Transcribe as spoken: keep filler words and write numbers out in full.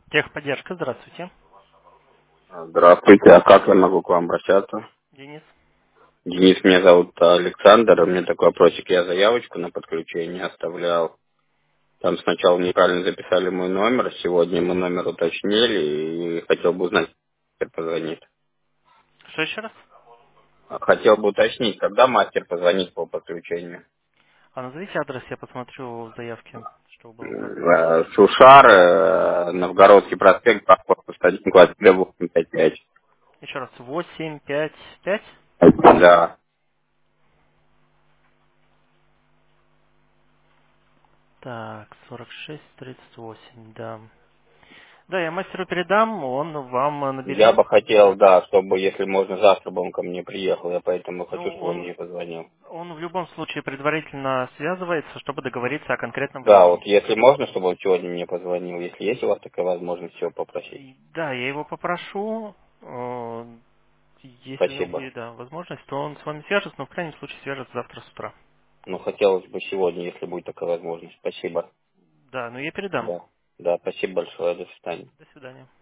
Техподдержка, здравствуйте. Здравствуйте, а как я могу к вам обращаться? Денис. Денис, меня зовут Александр, у меня такой вопросик, я заявочку на подключение оставлял. Там сначала неправильно записали мой номер, сегодня мы номер уточнили и хотел бы узнать, мастер позвонит. Что еще раз? Хотел бы уточнить, когда мастер позвонит по подключению. А назовите адрес, я посмотрю в заявке, чтобы было указано. Э, Шушар, э, Новгородский проспект, паспорт один, квартира восемь пять пять. Еще раз. Восемь, пять, пять. Да, Так, сорок шесть, тридцать восемь, да. Да, я мастеру передам, он вам э, я наберет. бы хотел, да, чтобы, если можно, завтра бы он ко мне приехал, я поэтому хочу, Ну, чтобы он он, мне позвонил. он в любом случае предварительно связывается, чтобы договориться о конкретном Да, вот времени. если можно, чтобы он сегодня мне позвонил, если есть у вас такая возможность, все попросить. И да, я его попрошу. э, Если у него Спасибо. будет, да, возможность, то он с вами свяжется, но в крайнем случае свяжется завтра с утра. Ну, хотелось бы сегодня, если будет такая возможность. Спасибо. Да, ну я передам. Да. Да, спасибо большое. До свидания. До свидания.